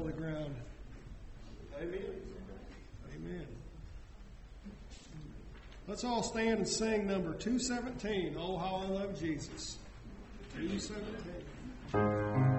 the ground. Amen. Amen. Let's all stand and sing number 217, Oh, How I Love Jesus. 217.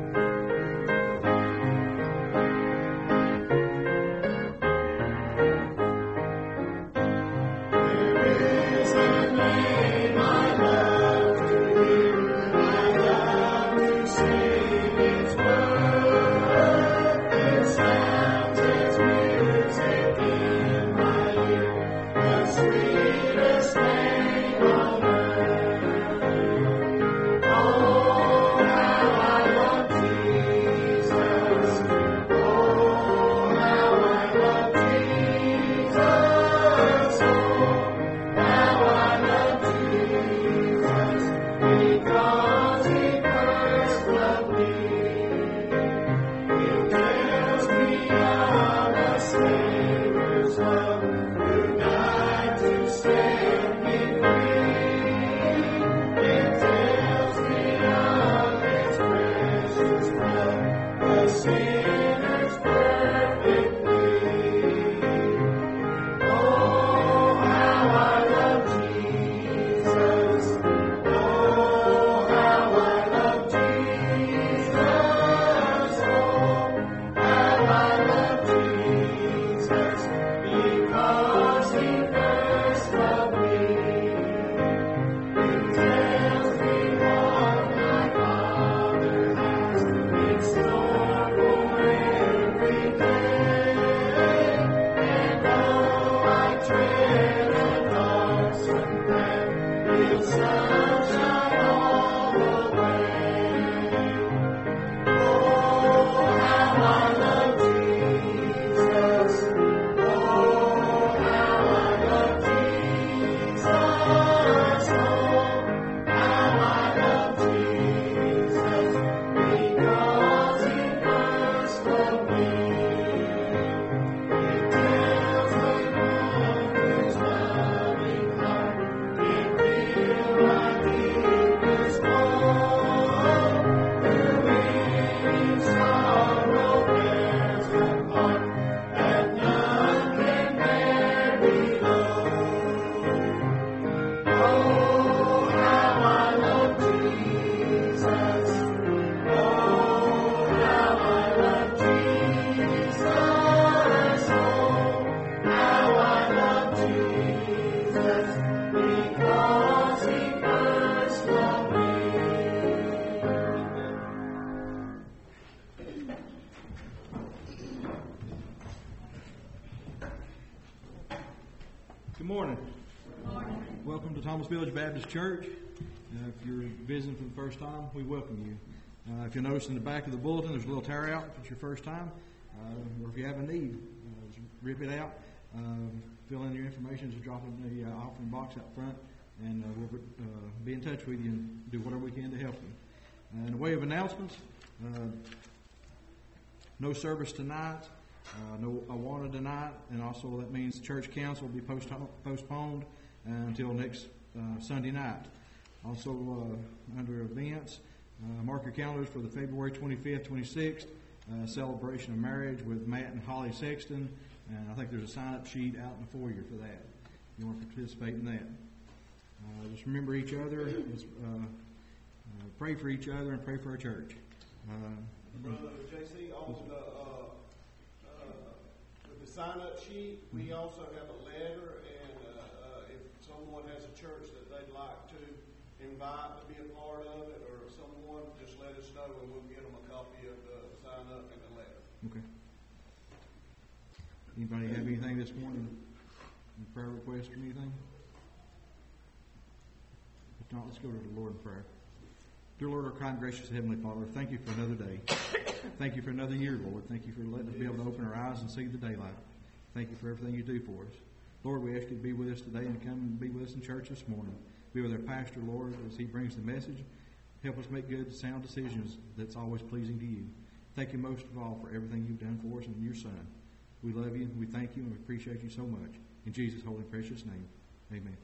Good morning. Good morning. Welcome to Thomas Village Baptist Church. If you're visiting for the first time, we welcome you. If you'll notice in the back of the bulletin, there's a little tear out if it's your first time, or if you have a need, just rip it out, fill in your information, just drop it in the offering box out front, and we'll be in touch with you and do whatever we can to help you. In the way of announcements, no service tonight. No Awana tonight, and also that means church council will be postponed until next Sunday night. Also, under events, mark your calendars for the February 25th, 26th celebration of marriage with Matt and Holly Sexton, and I think there's a sign-up sheet out in the foyer for that. If you want to participate in that. Just remember each other, pray for each other, and pray for our church. Brother JC, on the sign-up sheet, we also have a letter, and if someone has a church that they'd like to invite to be a part of it, or someone, just let us know, and we'll get them a copy of the sign-up and the letter. Okay. Anybody have anything this morning? Any prayer request or anything? If not, let's go to the Lord in prayer. Dear Lord, our kind, gracious Heavenly Father, thank you for another day. Thank you for another year, Lord. Thank you for letting us be able to open our eyes and see the daylight. Thank you for everything you do for us. Lord, we ask you to be with us today and come and be with us in church this morning. Be with our pastor, Lord, as he brings the message. Help us make good, sound decisions that's always pleasing to you. Thank you most of all for everything you've done for us and your Son. We love you, we thank you, and we appreciate you so much. In Jesus' holy and precious name, amen.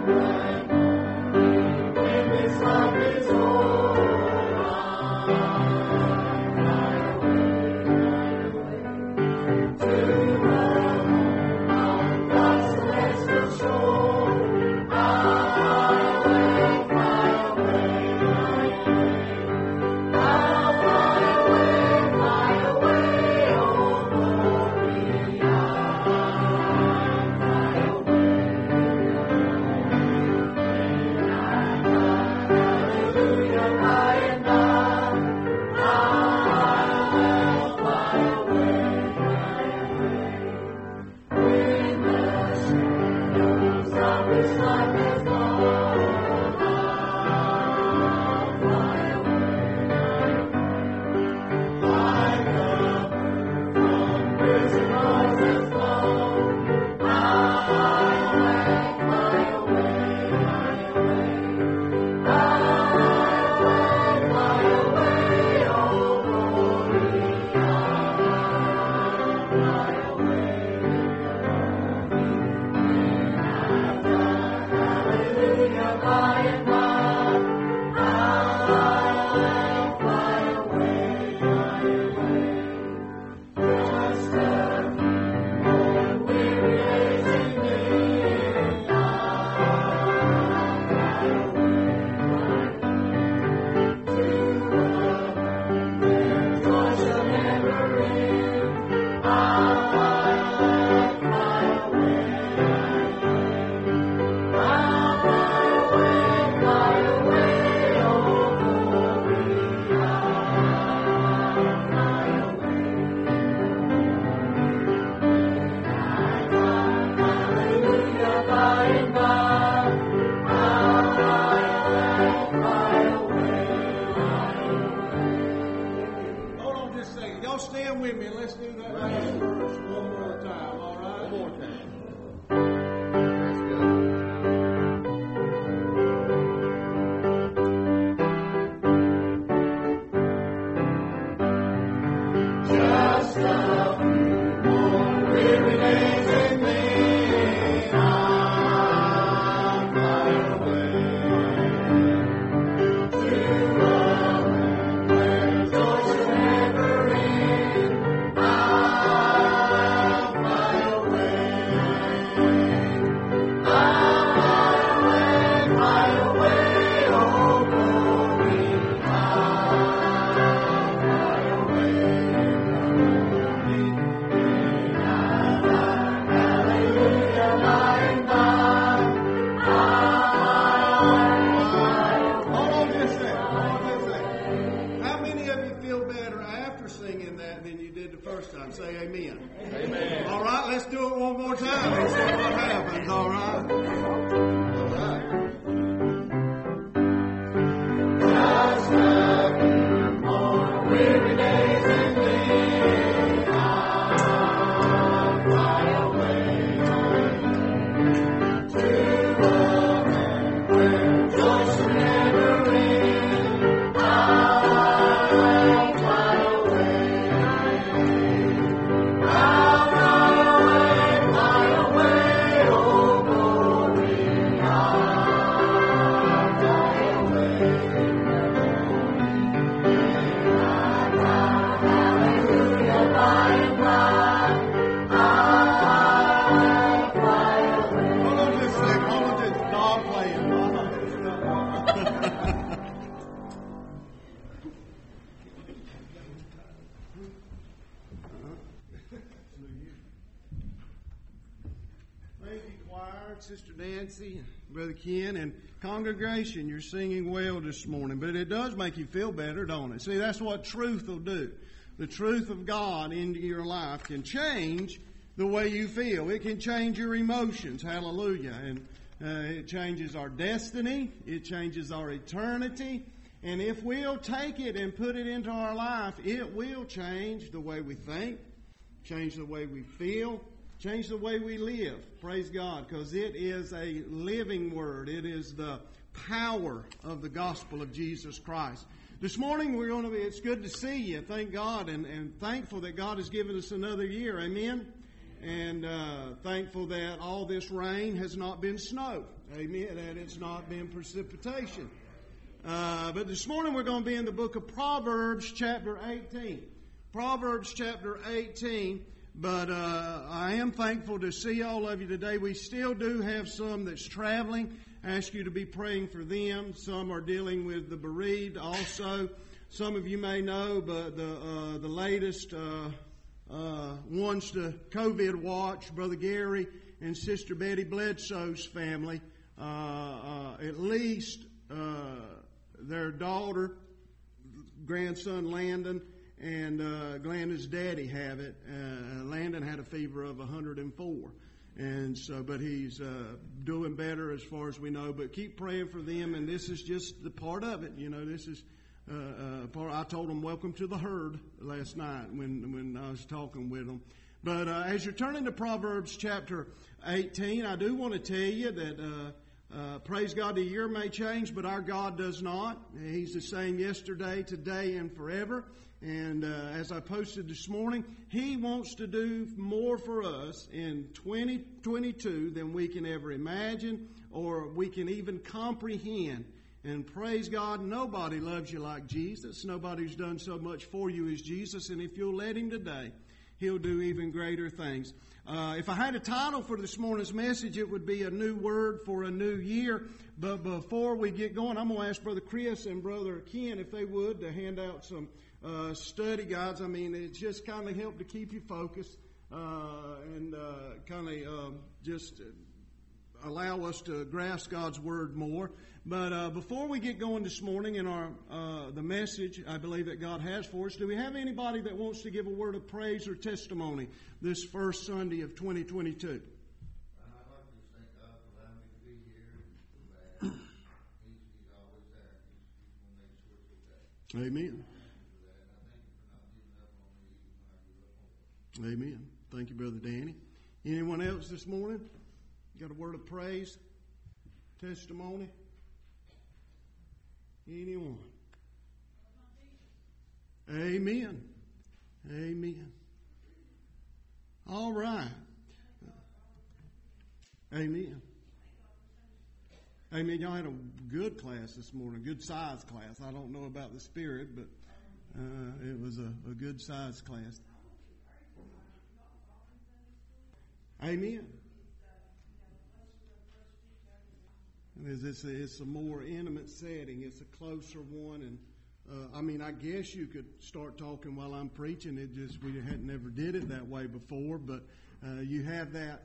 Sister Nancy, Brother Ken, and congregation, you're singing well this morning, but it does make you feel better, don't it? See, that's what truth will do. The truth of God into your life can change the way you feel. It can change your emotions. Hallelujah. And it changes our destiny. It changes our eternity. And if we'll take it and put it into our life, it will change the way we think, change the way we feel, change the way we live. Praise God, because it is a living word. It is the power of the gospel of Jesus Christ. This morning it's good to see you. Thank God and thankful that God has given us another year. Amen. And thankful that all this rain has not been snow. Amen. And it's not been precipitation. But this morning we're going to be in the book of Proverbs chapter 18. Proverbs chapter 18. But I am thankful to see all of you today. We still do have some that's traveling. I ask you to be praying for them. Some are dealing with the bereaved also. Some of you may know, but the latest ones to COVID watch, Brother Gary and Sister Betty Bledsoe's family, at least their daughter, grandson Landon, and Glenda's daddy have it. Landon had a fever of 104. And so, but he's doing better as far as we know. But keep praying for them, and this is just the part of it. You know, this is part. I told them welcome to the herd last night when I was talking with them. But as you're turning to Proverbs chapter 18, I do want to tell you that praise God, the year may change, but our God does not. He's the same yesterday, today, and forever. And as I posted this morning, He wants to do more for us in 2022 than we can ever imagine or we can even comprehend. And praise God, nobody loves you like Jesus. Nobody's done so much for you as Jesus. And if you'll let Him today, He'll do even greater things. If I had a title for this morning's message, it would be A New Word for a New Year. But before we get going, I'm going to ask Brother Chris and Brother Ken, if they would, to hand out some study guides. I mean, it just kind of helped to keep you focused and kind of just allow us to grasp God's Word more. But before we get going this morning in our the message I believe that God has for us, do we have anybody that wants to give a word of praise or testimony this first Sunday of 2022? I'd like to thank God for allowing me to be here. He's always there. He's going to make sure it's okay. Amen. And I thank you for not giving up on me even when I give up on you. Amen. Thank you, Brother Danny. Anyone else this morning? Got a word of praise? Testimony? Anyone? Amen. Amen. All right. Amen. Amen. Y'all had a good class this morning, good size class. I don't know about the spirit, but it was a good size class. Amen. It's a more intimate setting. It's a closer one, and I mean, I guess you could start talking while I'm preaching. It just we had never did it that way before, but you have that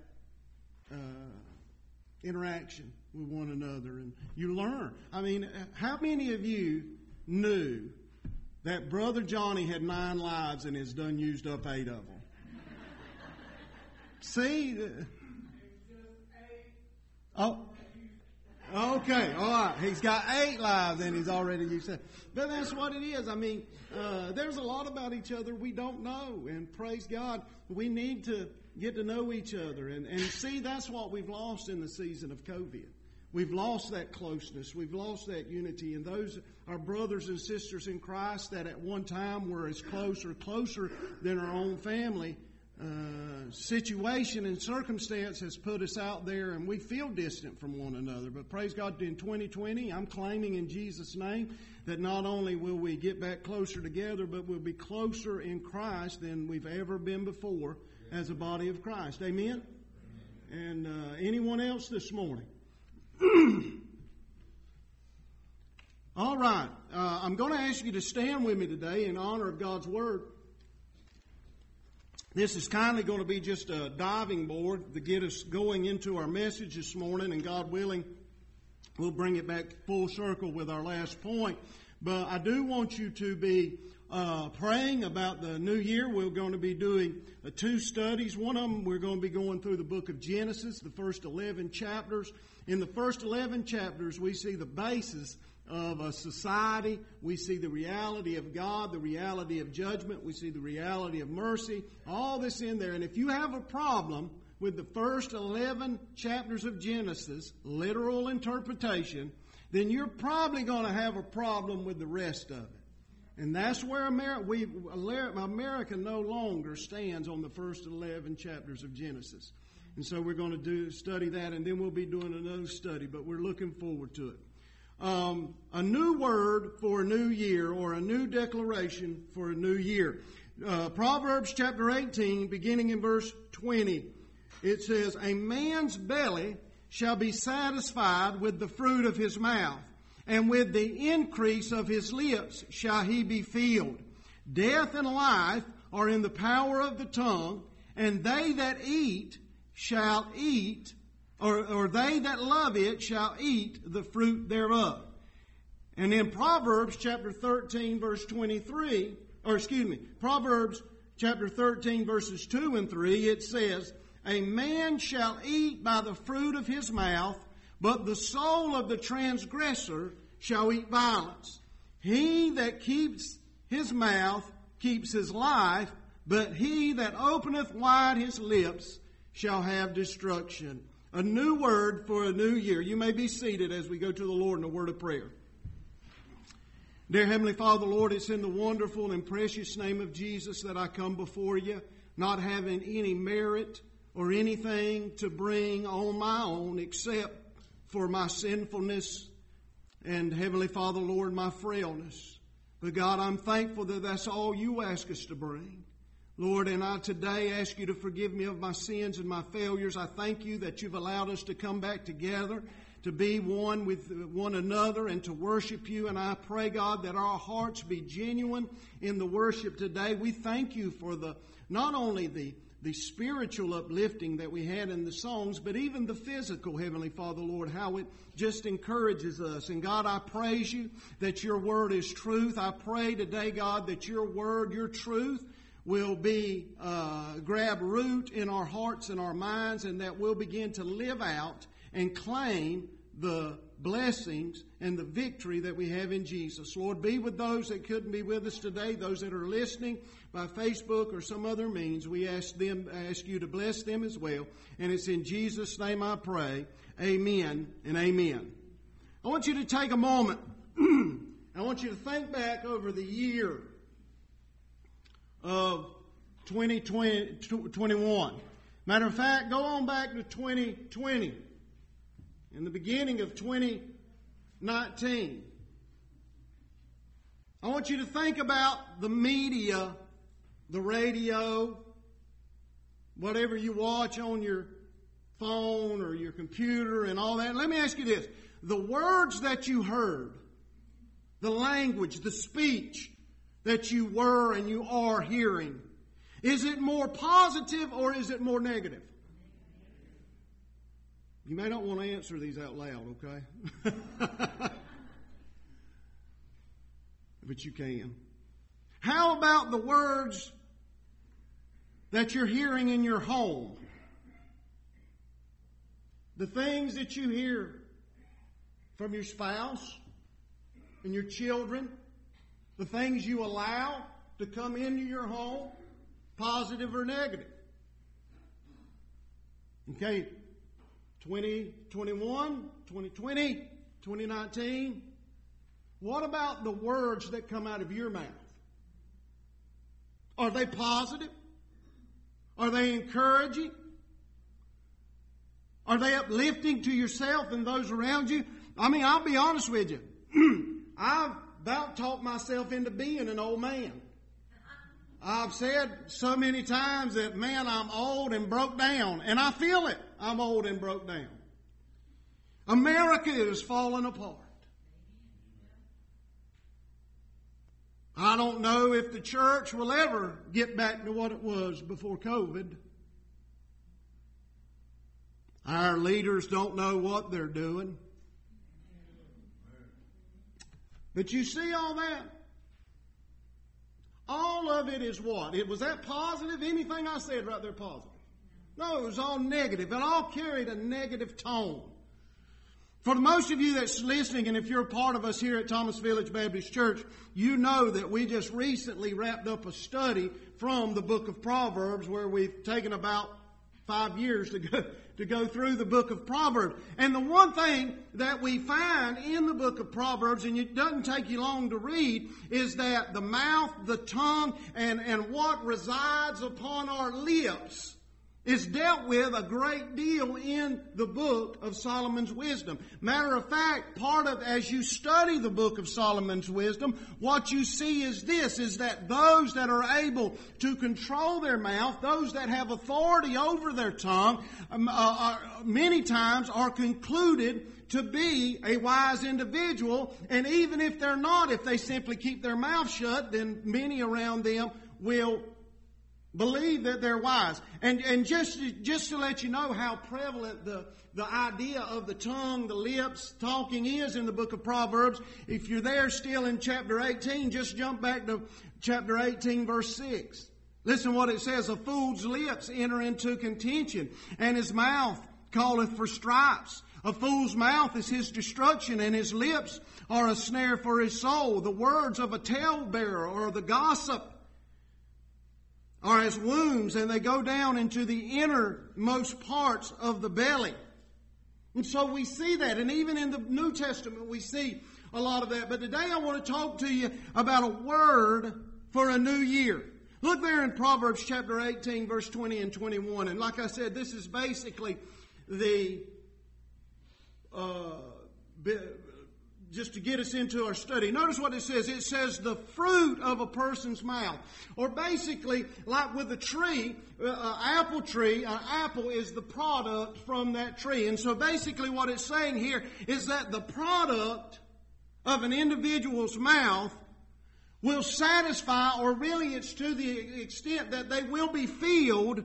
interaction with one another, and you learn. I mean, how many of you knew that Brother Johnny had 9 lives and has done used up 8 of them? See? Oh. Okay, all right. He's got 8 lives and he's already used it. But that's what it is. I mean, there's a lot about each other we don't know. And praise God, we need to get to know each other. And see, that's what we've lost in the season of COVID. We've lost that closeness. We've lost that unity. And those are brothers and sisters in Christ that at one time were as closer than our own family. Situation and circumstance has put us out there and we feel distant from one another. But praise God, in 2020, I'm claiming in Jesus' name that not only will we get back closer together, but we'll be closer in Christ than we've ever been before as a body of Christ. Amen? And anyone else this morning? All right. I'm going to ask you to stand with me today in honor of God's Word. This is kindly going to be just a diving board to get us going into our message this morning, and God willing, we'll bring it back full circle with our last point. But I do want you to be praying about the new year. We're going to be doing 2 studies. One of them, we're going to be going through the book of Genesis, the first 11 chapters. In the first 11 chapters, we see the basis of a society. We see the reality of God, the reality of judgment. We see the reality of mercy. All this in there. And if you have a problem with the first 11 chapters of Genesis, literal interpretation, then you're probably going to have a problem with the rest of it. And that's where America no longer stands on the first 11 chapters of Genesis. And so we're going to study that, and then we'll be doing another study, but we're looking forward to it. A new word for a new year, or a new declaration for a new year. Proverbs chapter 18, beginning in verse 20. It says, "A man's belly shall be satisfied with the fruit of his mouth, and with the increase of his lips shall he be filled. Death and life are in the power of the tongue, and they that eat shall eat, or they that love it shall eat the fruit thereof." And in Proverbs chapter 13, verse 23, Proverbs chapter 13, verses 2 and 3, it says, "A man shall eat by the fruit of his mouth, but the soul of the transgressor shall eat violence. He that keeps his mouth keeps his life, but he that openeth wide his lips shall have destruction." A new word for a new year. You may be seated as we go to the Lord in a word of prayer. Dear Heavenly Father, Lord, it's in the wonderful and precious name of Jesus that I come before you, not having any merit or anything to bring on my own except for my sinfulness and, Heavenly Father, Lord, my frailness. But God, I'm thankful that that's all you ask us to bring. Lord, and I today ask you to forgive me of my sins and my failures. I thank you that you've allowed us to come back together, to be one with one another and to worship you. And I pray, God, that our hearts be genuine in the worship today. We thank you for not only the spiritual uplifting that we had in the songs, but even the physical, Heavenly Father, Lord, how it just encourages us. And God, I praise you that your word is truth. I pray today, God, that your word, your truth, will grab root in our hearts and our minds, and that we'll begin to live out and claim the blessings and the victory that we have in Jesus. Lord, be with those that couldn't be with us today, those that are listening by Facebook or some other means. We ask you to bless them as well. And it's in Jesus' name I pray. Amen and amen. I want you to take a moment. I want you to think back over the year of 2021. Matter of fact, go on back to 2020. In the beginning of 2019. I want you to think about the media, the radio, whatever you watch on your phone or your computer and all that. Let me ask you this. The words that you heard, the language, the speech that you were and you are hearing, is it more positive or is it more negative? You may not want to answer these out loud, okay? But you can. How about the words that you're hearing in your home? The things that you hear from your spouse and your children, the things you allow to come into your home, positive or negative. Okay, 2021, 2020, 2019. What about the words that come out of your mouth? Are they positive? Are they encouraging? Are they uplifting to yourself and those around you? I mean, I'll be honest with you. I've about talked myself into being an old man. I've said so many times that, man, I'm old and broke down. And I feel it. I'm old and broke down. America is falling apart. I don't know if the church will ever get back to what it was before COVID. Our leaders don't know what they're doing. But you see all that? All of it is what? Was that positive? Anything I said right there positive? No, it was all negative. It all carried a negative tone. For most of you that's listening, and if you're a part of us here at Thomas Village Baptist Church, you know that we just recently wrapped up a study from the book of Proverbs, where we've taken about 5 years to go through the book of Proverbs. And the one thing that we find in the book of Proverbs, and it doesn't take you long to read, is that the mouth, the tongue, and what resides upon our lips is dealt with a great deal in the book of Solomon's Wisdom. Matter of fact, as you study the book of Solomon's Wisdom, what you see is this, is that those that are able to control their mouth, those that have authority over their tongue, many times are concluded to be a wise individual. And even if they're not, if they simply keep their mouth shut, then many around them will believe that they're wise. And just to let you know how prevalent the idea of the tongue, the lips, talking is in the book of Proverbs, if you're there still in chapter 18, just jump back to chapter 18, verse 6. Listen what it says. A fool's lips enter into contention, and his mouth calleth for stripes. A fool's mouth is his destruction, and his lips are a snare for his soul. The words of a talebearer or the gossip are as wounds, and they go down into the innermost parts of the belly. And so we see that, and even in the New Testament we see a lot of that. But today I want to talk to you about a word for a new year. Look there in Proverbs chapter 18, verse 20 and 21. And like I said, this is basically just to get us into our study. Notice what it says. It says the fruit of a person's mouth. Or basically, like with a tree, apple tree, an apple is the product from that tree. And so basically what it's saying here is that the product of an individual's mouth will satisfy, or really it's to the extent that they will be filled,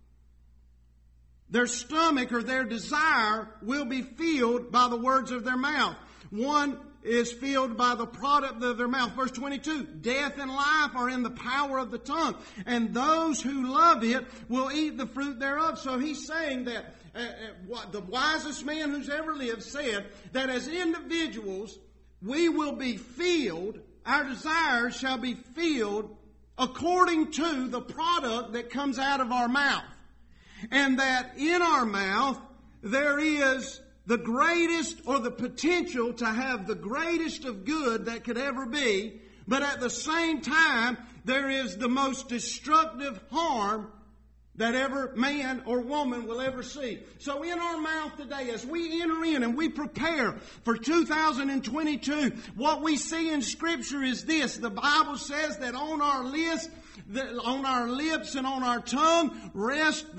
their stomach or their desire will be filled by the words of their mouth. One is filled by the product of their mouth. Verse 22, death and life are in the power of the tongue, and those who love it will eat the fruit thereof. So he's saying that the wisest man who's ever lived said that as individuals, we will be filled, our desires shall be filled according to the product that comes out of our mouth. And that in our mouth there is the greatest, or the potential to have the greatest of good that could ever be, but at the same time there is the most destructive harm that ever man or woman will ever see. So in our mouth today, as we enter in and we prepare for 2022, what we see in Scripture is this. The Bible says that on our list, on our lips and on our tongue rest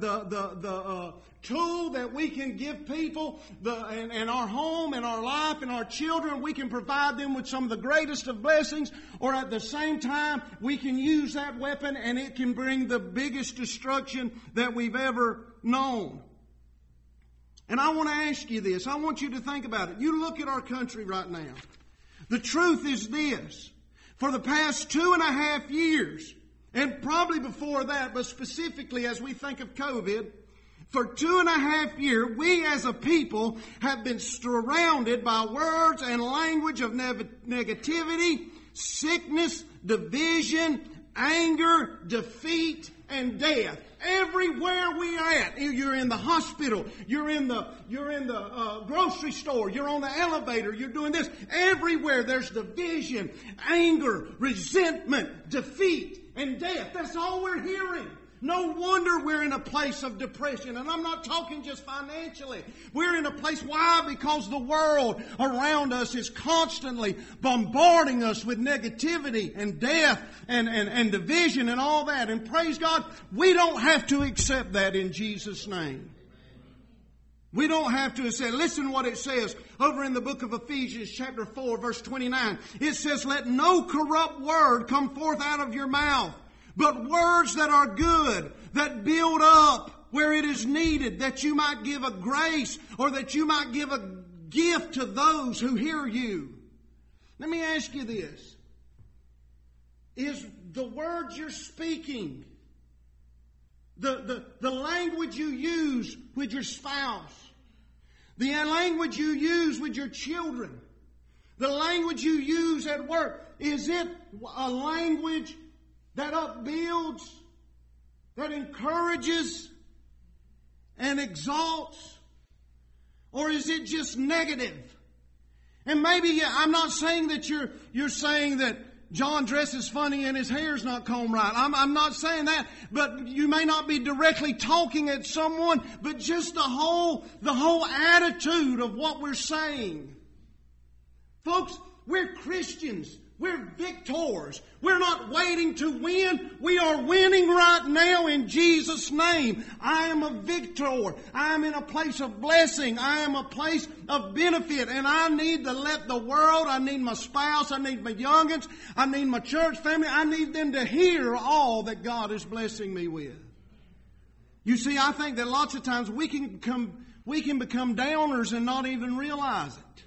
the tool that we can give people, and our home and our life and our children. We can provide them with some of the greatest of blessings, or at the same time we can use that weapon and it can bring the biggest destruction that we've ever known. And I want to ask you this. I want you to think about it. You look at our country right now. The truth is this. For the past 2.5 years, and probably before that, but specifically as we think of COVID, for 2.5 years, we as a people have been surrounded by words and language of negativity, sickness, division, anger, defeat, and death. Everywhere we are at, you're in the hospital, you're in the grocery store, you're on the elevator, you're doing this. Everywhere there's division, anger, resentment, defeat, and death. That's all we're hearing. No wonder we're in a place of depression. And I'm not talking just financially. We're in a place, why? Because the world around us is constantly bombarding us with negativity and death and division and all that. And praise God, we don't have to accept that in Jesus' name. We don't have to accept. Listen what it says over in the book of Ephesians chapter 4 verse 29. It says, let no corrupt word come forth out of your mouth, but words that are good, that build up where it is needed, that you might give a grace, or that you might give a gift to those who hear you. Let me ask you this. Is the words you're speaking, the language you use with your spouse, the language you use with your children, the language you use at work, is it a language that upbuilds, that encourages and exalts? Or is it just negative? And maybe I'm not saying that you're saying that John dresses funny and his hair's not combed right. I'm not saying that, but you may not be directly talking at someone, but just the whole attitude of what we're saying. Folks, we're Christians. We're victors. We're not waiting to win. We are winning right now in Jesus' name. I am a victor. I am in a place of blessing. I am a place of benefit. And I need to let the world, I need my spouse, I need my youngins, I need my church family, I need them to hear all that God is blessing me with. You see, I think that lots of times we can become downers and not even realize it.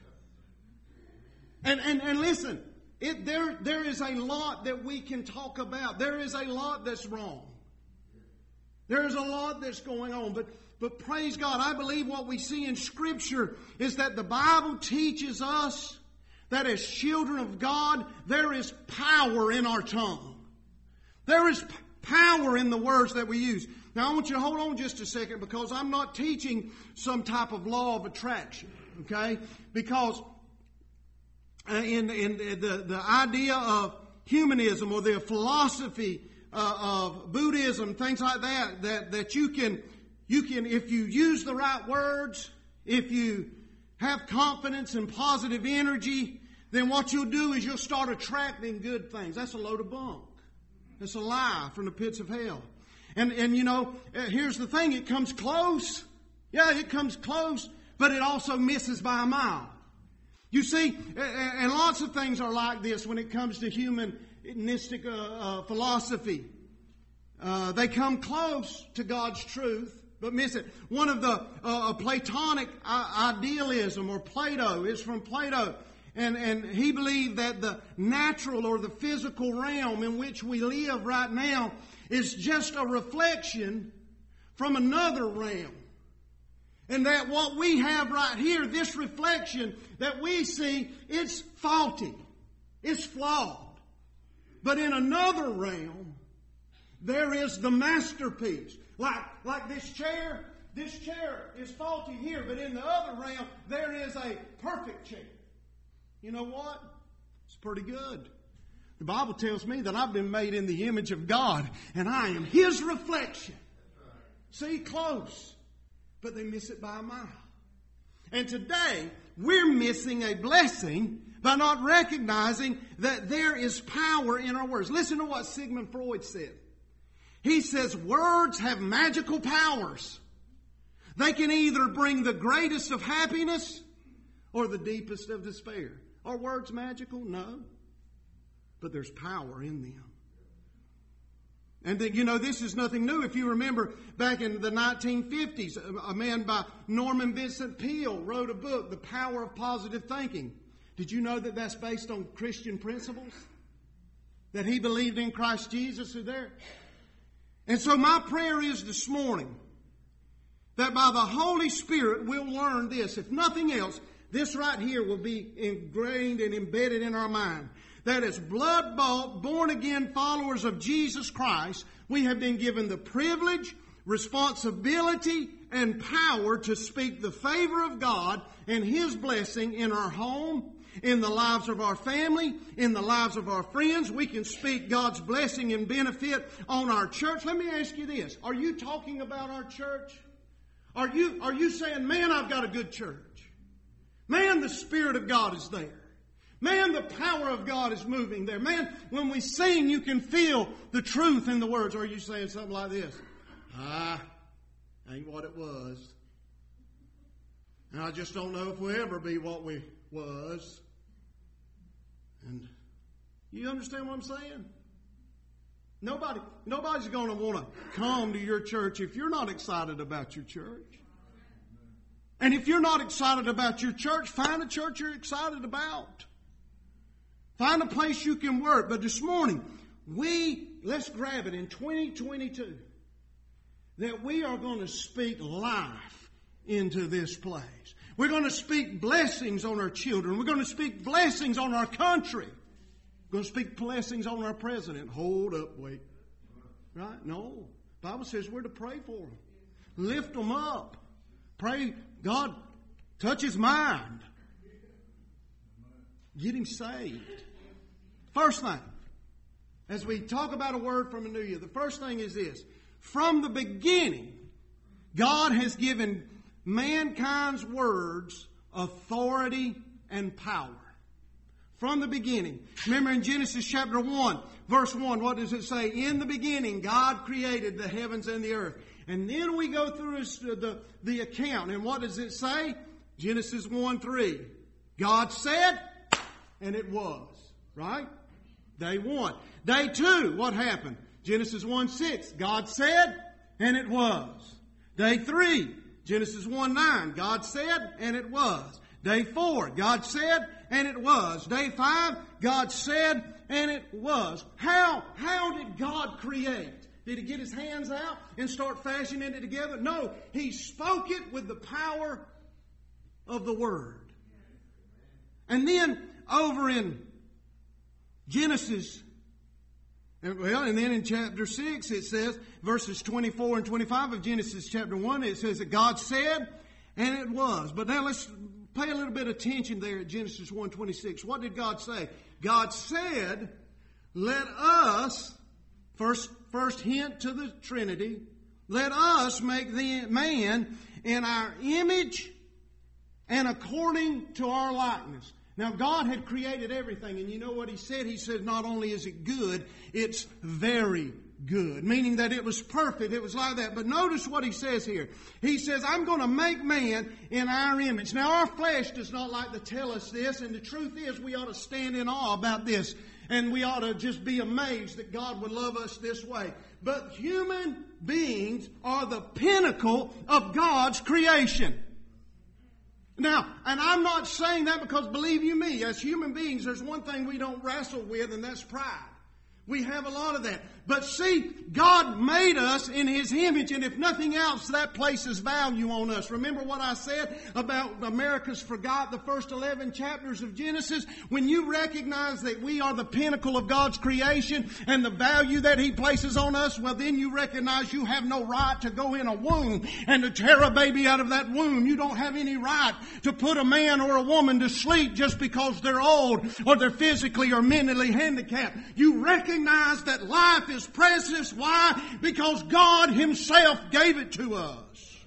And listen, there is a lot that we can talk about. There is a lot that's wrong. There is a lot that's going on. But praise God, I believe what we see in Scripture is that the Bible teaches us that as children of God, there is power in our tongue. There is power in the words that we use. Now I want you to hold on just a second, because I'm not teaching some type of law of attraction. Okay? Because in the idea of humanism or the philosophy of Buddhism, things like that you can, if you use the right words, if you have confidence and positive energy, then what you'll do is you'll start attracting good things. That's a load of bunk. It's a lie from the pits of hell. And you know, here's the thing, it comes close. Yeah, it comes close, but it also misses by a mile. You see, and lots of things are like this when it comes to humanistic philosophy. They come close to God's truth, but miss it. One of the Platonic idealism, or Plato, is from Plato. And he believed that the natural or the physical realm in which we live right now is just a reflection from another realm. And that what we have right here, this reflection that we see, it's faulty. It's flawed. But in another realm, there is the masterpiece. Like this chair is faulty here, but in the other realm, there is a perfect chair. You know what? It's pretty good. The Bible tells me that I've been made in the image of God, and I am His reflection. See, close. But they miss it by a mile. And today, we're missing a blessing by not recognizing that there is power in our words. Listen to what Sigmund Freud said. He says, words have magical powers. They can either bring the greatest of happiness or the deepest of despair. Are words magical? No. But there's power in them. And you know, this is nothing new. If you remember back in the 1950s, a man by Norman Vincent Peale wrote a book, The Power of Positive Thinking. Did you know that that's based on Christian principles? That he believed in Christ Jesus are there? And so my prayer is this morning that by the Holy Spirit we'll learn this. If nothing else, this right here will be ingrained and embedded in our mind. That as blood-bought, born-again followers of Jesus Christ, we have been given the privilege, responsibility, and power to speak the favor of God and His blessing in our home, in the lives of our family, in the lives of our friends. We can speak God's blessing and benefit on our church. Let me ask you this. Are you talking about our church? Are you saying, man, I've got a good church? Man, the Spirit of God is there. Man, the power of God is moving there. Man, when we sing, you can feel the truth in the words. Or are you saying something like this? Ain't what it was. And I just don't know if we'll ever be what we was. And you understand what I'm saying? Nobody's going to want to come to your church if you're not excited about your church. And if you're not excited about your church, find a church you're excited about. Find a place you can work. But this morning, let's grab it in 2022, that we are going to speak life into this place. We're going to speak blessings on our children. We're going to speak blessings on our country. We're going to speak blessings on our president. Hold up, wait. Right? No. The Bible says we're to pray for them. Lift them up. Pray, God, touch his mind. Get him saved. First thing, as we talk about a word from a new year, the first thing is this. From the beginning, God has given mankind's words authority and power. From the beginning. Remember in Genesis chapter 1, verse 1, what does it say? In the beginning, God created the heavens and the earth. And then we go through the account, and what does it say? Genesis 1:3. God said, and it was. Right? Day 1. Day 2, what happened? Genesis 1:6. God said, and it was. Day 3, Genesis 1:9. God said, and it was. Day 4, God said, and it was. Day 5, God said, and it was. How did God create? Did He get His hands out and start fashioning it together? No, He spoke it with the power of the Word. And then over in Genesis, and then in chapter 6 it says, verses 24 and 25 of Genesis chapter 1, it says that God said, and it was. But now let's pay a little bit of attention there at Genesis 1:26. What did God say? God said, let us, first hint to the Trinity, let us make the man in our image and according to our likeness. Now God had created everything, and you know what He said? He said not only is it good, it's very good. Meaning that it was perfect, it was like that. But notice what He says here. He says, I'm going to make man in our image. Now our flesh does not like to tell us this, and the truth is we ought to stand in awe about this. And we ought to just be amazed that God would love us this way. But human beings are the pinnacle of God's creation. Now, and I'm not saying that because, believe you me, as human beings, there's one thing we don't wrestle with, and that's pride. We have a lot of that. But see, God made us in His image, and if nothing else, that places value on us. Remember what I said about America's forgot the first 11 chapters of Genesis? When you recognize that we are the pinnacle of God's creation and the value that He places on us, well then you recognize you have no right to go in a womb and to tear a baby out of that womb. You don't have any right to put a man or a woman to sleep just because they're old or they're physically or mentally handicapped. You recognize that life is precious. Why? Because God Himself gave it to us.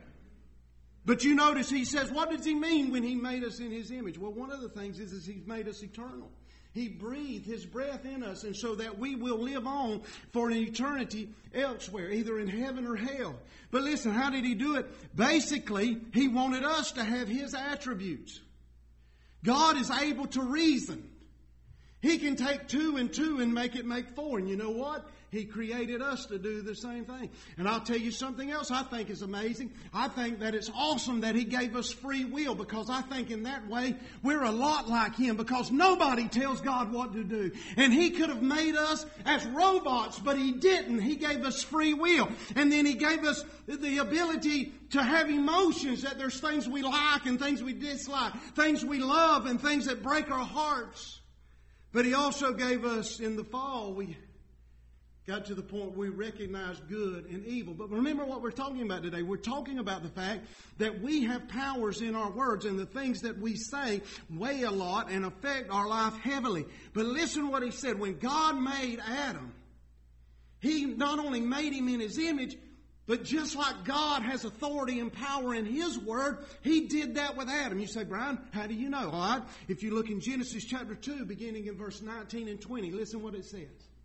But you notice He says, what does He mean when He made us in His image? Well, one of the things is He's made us eternal. He breathed His breath in us, and so that we will live on for an eternity elsewhere, either in heaven or hell. But listen, how did He do it? Basically, He wanted us to have His attributes. God is able to reason. He can take 2 and 2 and make it make 4. And you know what? He created us to do the same thing. And I'll tell you something else I think is amazing. I think that it's awesome that He gave us free will, because I think in that way we're a lot like Him, because nobody tells God what to do. And He could have made us as robots, but He didn't. He gave us free will. And then He gave us the ability to have emotions, that there's things we like and things we dislike, things we love and things that break our hearts. But He also gave us, in the fall, we got to the point where we recognize good and evil. But remember what we're talking about today. We're talking about the fact that we have powers in our words, and the things that we say weigh a lot and affect our life heavily. But listen what He said. When God made Adam, He not only made him in His image, but just like God has authority and power in His Word, He did that with Adam. You say, Brian, how do you know? All right. If you look in Genesis chapter 2, beginning in verse 19 and 20, listen what it says.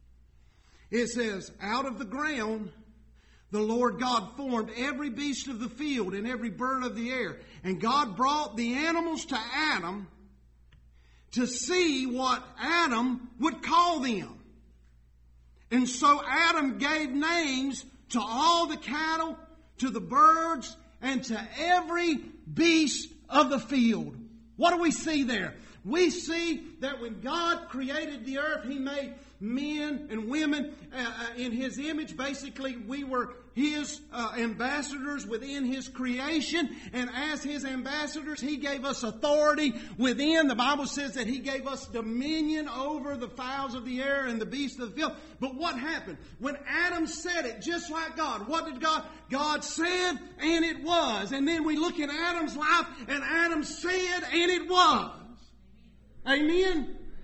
It says, out of the ground the Lord God formed every beast of the field and every bird of the air. And God brought the animals to Adam to see what Adam would call them. And so Adam gave names to all the cattle, to the birds, and to every beast of the field. What do we see there? We see that when God created the earth, He made men and women in His image. Basically, we were His ambassadors within His creation. And as His ambassadors, He gave us authority within. The Bible says that He gave us dominion over the fowls of the air and the beasts of the field. But what happened? When Adam said it, just like God, what did God? God said, and it was. And then we look at Adam's life, and Adam said, and it was. Amen?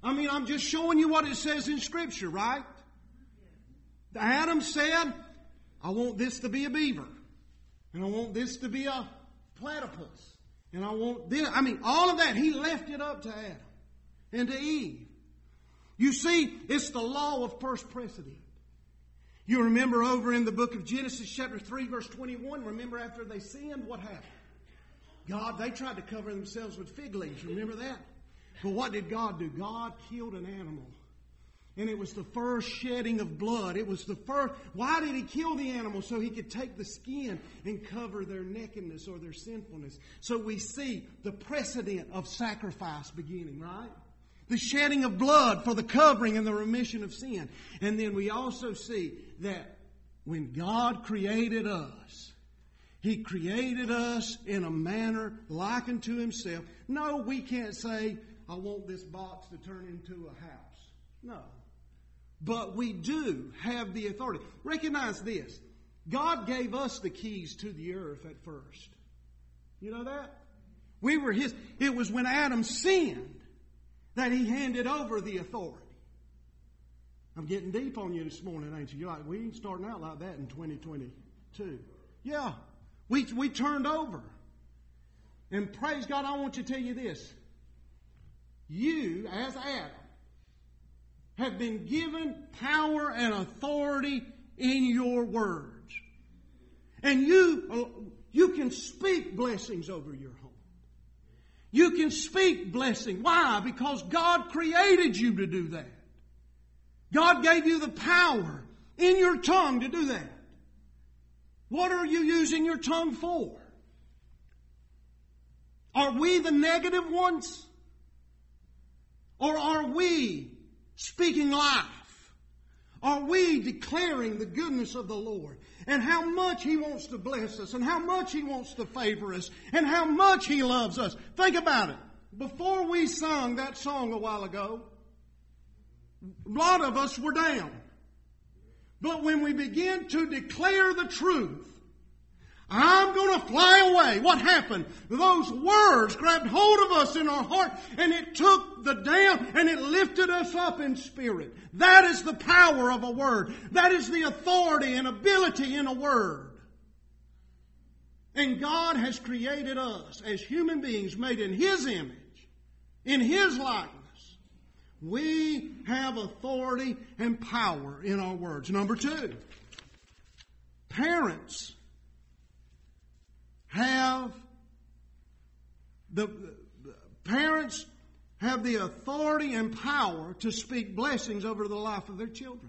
I mean, I'm just showing you what it says in Scripture, right? Adam said, I want this to be a beaver. And I want this to be a platypus. And I want this. I mean, all of that, he left it up to Adam and to Eve. You see, it's the law of first precedent. You remember over in the book of Genesis chapter 3 verse 21, remember after they sinned, what happened? They tried to cover themselves with fig leaves. Remember that? But what did God do? God killed an animal. And it was the first shedding of blood. It was the first. Why did he kill the animal? So he could take the skin and cover their nakedness or their sinfulness. So we see the precedent of sacrifice beginning, right? The shedding of blood for the covering and the remission of sin. And then we also see that when God created us, He created us in a manner like unto Himself. No, we can't say, I want this box to turn into a house. No. But we do have the authority. Recognize this. God gave us the keys to the earth at first. You know that? We were His. It was when Adam sinned that He handed over the authority. I'm getting deep on you this morning, ain't you? You're like, we ain't starting out like that in 2022. Yeah. We turned over. And praise God, I want to tell you this. You, as Adam, have been given power and authority in your words. And you can speak blessings over your home. You can speak blessing. Why? Because God created you to do that. God gave you the power in your tongue to do that. What are you using your tongue for? Are we the negative ones? Or are we speaking life? Are we declaring the goodness of the Lord? And how much He wants to bless us, and how much He wants to favor us, and how much He loves us. Think about it. Before we sung that song a while ago, a lot of us were down. But when we begin to declare the truth, I'm going to fly away. What happened? Those words grabbed hold of us in our heart, and it took the down and it lifted us up in spirit. That is the power of a word. That is the authority and ability in a word. And God has created us as human beings made in His image, in His likeness. We have authority and power in our words. Number 2, parents have the authority and power to speak blessings over the life of their children.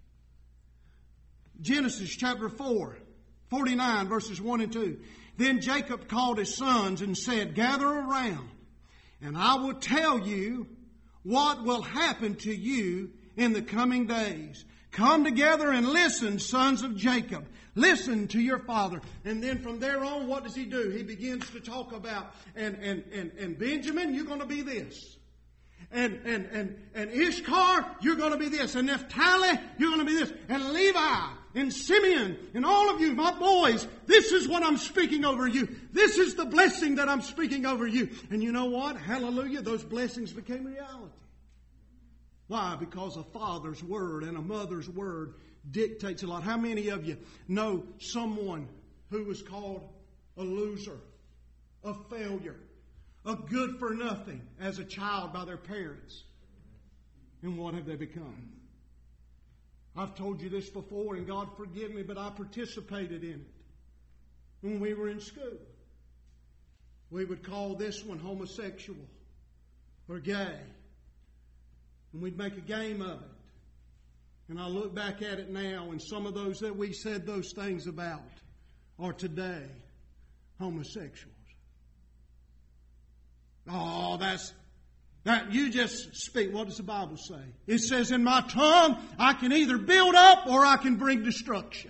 Genesis chapter 4, 49 verses 1 and 2. Then Jacob called his sons and said, gather around, and I will tell you what will happen to you in the coming days. Come together and listen, sons of Jacob. Listen to your father. And then from there on, what does he do? He begins to talk about, and Benjamin, you're going to be this. And Ishkar, you're going to be this. And Naphtali, you're going to be this. And Levi, and Simeon, and all of you, my boys, this is what I'm speaking over you. This is the blessing that I'm speaking over you. And you know what? Hallelujah, those blessings became reality. Why? Because a father's word and a mother's word dictates a lot. How many of you know someone who was called a loser, a failure, a good for nothing as a child by their parents? And what have they become? I've told you this before, and God forgive me, but I participated in it when we were in school. We would call this one homosexual or gay. And we'd make a game of it. And I look back at it now, and some of those that we said those things about are today homosexuals. Oh, that you just speak. What does the Bible say? It says, in my tongue, I can either build up or I can bring destruction.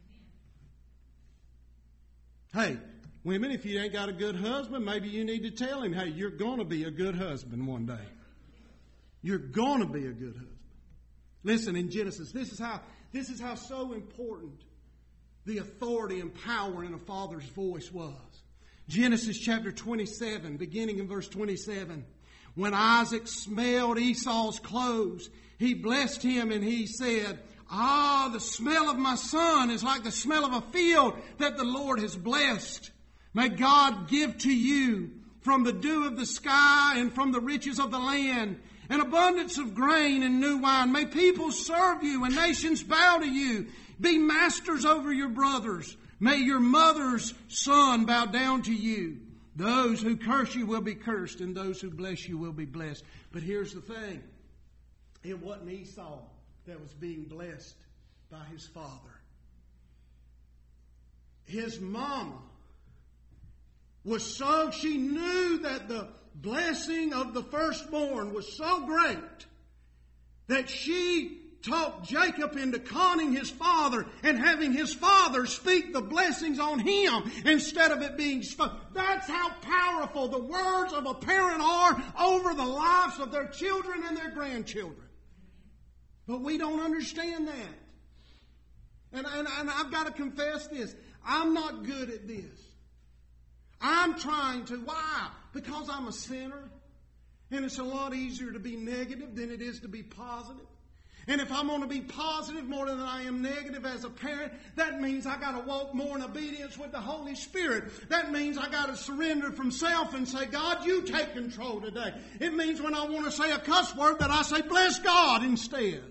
Hey, women, if you ain't got a good husband, maybe you need to tell him, hey, you're going to be a good husband one day. You're going to be a good husband. Listen, in Genesis, this is how so important the authority and power in a father's voice was. Genesis chapter 27, beginning in verse 27. When Isaac smelled Esau's clothes, he blessed him and he said, the smell of my son is like the smell of a field that the Lord has blessed. May God give to you from the dew of the sky and from the riches of the land an abundance of grain and new wine. May people serve you and nations bow to you. Be masters over your brothers. May your mother's son bow down to you. Those who curse you will be cursed, and those who bless you will be blessed. But here's the thing. It wasn't Esau that was being blessed by his father. His mama she knew that the blessing of the firstborn was so great that she talked Jacob into conning his father and having his father speak the blessings on him instead of it being spoken. That's how powerful the words of a parent are over the lives of their children and their grandchildren. But we don't understand that. And I've got to confess this. I'm not good at this. I'm trying to. Why? Because I'm a sinner. And it's a lot easier to be negative than it is to be positive. And if I'm going to be positive more than I am negative as a parent, that means I got to walk more in obedience with the Holy Spirit. That means I got to surrender from self and say, God, you take control today. It means when I want to say a cuss word that I say, bless God instead.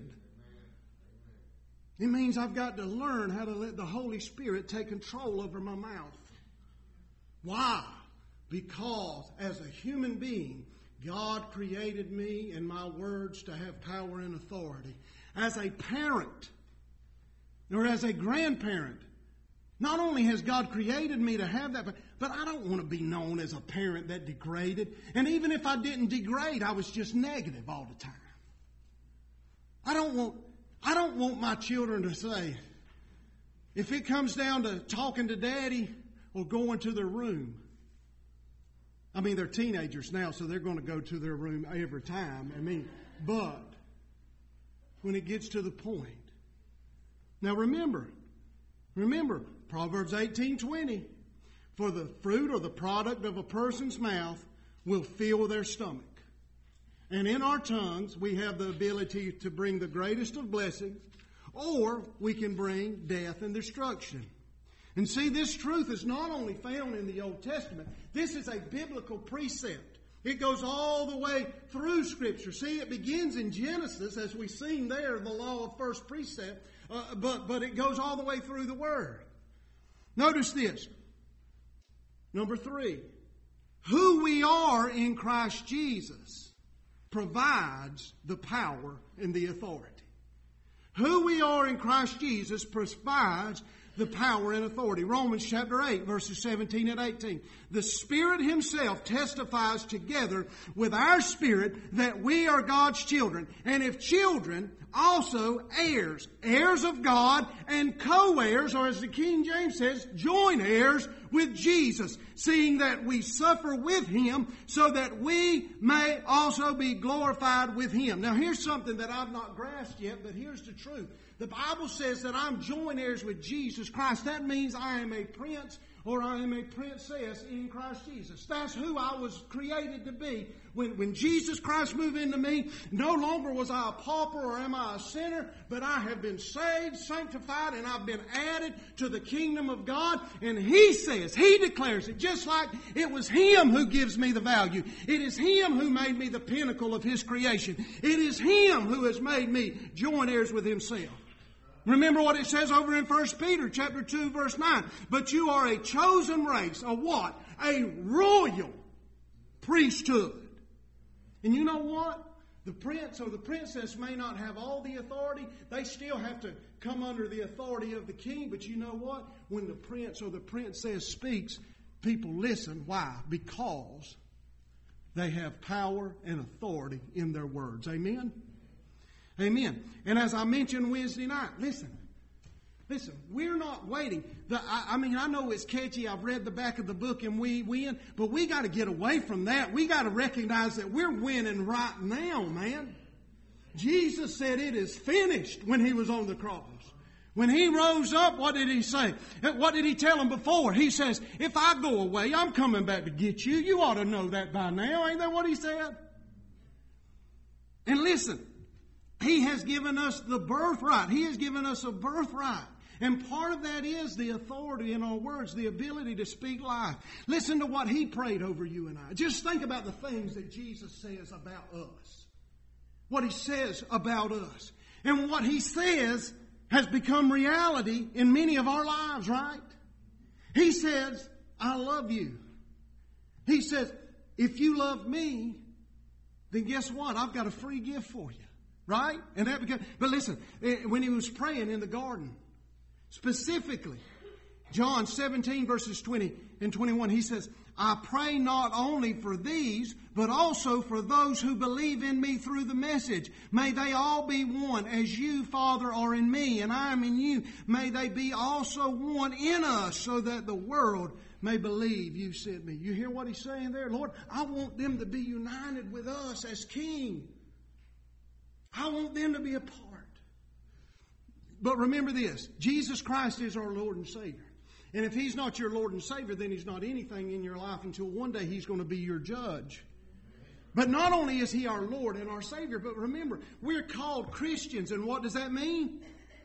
It means I've got to learn how to let the Holy Spirit take control over my mouth. Why? Because as a human being, God created me and my words to have power and authority. As a parent, or as a grandparent, not only has God created me to have that, but I don't want to be known as a parent that degraded. And even if I didn't degrade, I was just negative all the time. I don't want my children to say, if it comes down to talking to Daddy or going to their room, I mean, they're teenagers now, so they're going to go to their room every time. But when it gets to the point. Now remember, Proverbs 18:20. For the fruit or the product of a person's mouth will fill their stomach. And in our tongues, we have the ability to bring the greatest of blessings, or we can bring death and destruction. And see, this truth is not only found in the Old Testament. This is a biblical precept. It goes all the way through Scripture. See, it begins in Genesis, as we've seen there, the law of first precept, but it goes all the way through the Word. Notice this. Number 3. Who we are in Christ Jesus provides the power and the authority. Who we are in Christ Jesus provides the power and authority. Romans chapter 8, verses 17 and 18. The Spirit Himself testifies together with our spirit that we are God's children. And if children, also heirs, heirs of God and co-heirs, or as the King James says, joint heirs with Jesus, seeing that we suffer with Him so that we may also be glorified with Him. Now here's something that I've not grasped yet, but here's the truth. The Bible says that I'm joint heirs with Jesus Christ. That means I am a prince or I am a princess in Christ Jesus. That's who I was created to be. When Jesus Christ moved into me, no longer was I a pauper or am I a sinner, but I have been saved, sanctified, and I've been added to the kingdom of God. And He says, He declares it, just like it was Him who gives me the value. It is Him who made me the pinnacle of His creation. It is Him who has made me joint heirs with Himself. Remember what it says over in 1 Peter chapter 2, verse 9. But you are a chosen race, a what? A royal priesthood. And you know what? The prince or the princess may not have all the authority. They still have to come under the authority of the king. But you know what? When the prince or the princess speaks, people listen. Why? Because they have power and authority in their words. Amen? Amen. And as I mentioned Wednesday night, listen, we're not waiting. I know it's catchy. I've read the back of the book and we win, but we got to get away from that. We got to recognize that we're winning right now, man. Jesus said it is finished when He was on the cross. When He rose up, what did He say? What did He tell them before? He says, if I go away, I'm coming back to get you. You ought to know that by now. Ain't that what He said? And listen, He has given us the birthright. He has given us a birthright. And part of that is the authority in our words, the ability to speak life. Listen to what He prayed over you and I. Just think about the things that Jesus says about us. What He says about us. And what He says has become reality in many of our lives, right? He says, I love you. He says, if you love me, then guess what? I've got a free gift for you. Right? And that became, but listen, when He was praying in the garden, specifically, John 17 verses 20 and 21, He says, I pray not only for these, but also for those who believe in me through the message. May they all be one, as you, Father, are in me, and I am in you. May they be also one in us, so that the world may believe you sent me. You hear what He's saying there? Lord, I want them to be united with us as King. I want them to be a part. But remember this, Jesus Christ is our Lord and Savior. And if He's not your Lord and Savior, then He's not anything in your life until one day He's going to be your judge. But not only is He our Lord and our Savior, but remember, we're called Christians. And what does that mean?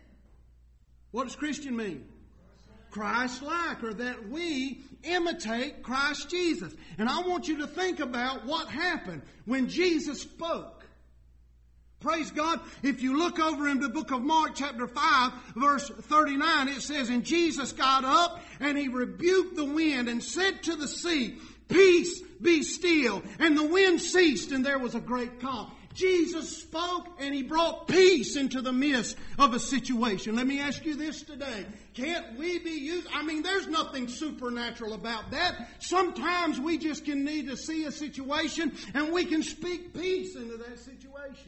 What does Christian mean? Christ-like, or that we imitate Christ Jesus. And I want you to think about what happened when Jesus spoke. Praise God. If you look over in the book of Mark chapter 5 verse 39, it says, and Jesus got up and He rebuked the wind and said to the sea, peace, be still. And the wind ceased and there was a great calm. Jesus spoke and He brought peace into the midst of a situation. Let me ask you this today. Can't we be used? I mean, there's nothing supernatural about that. Sometimes we just can need to see a situation and we can speak peace into that situation.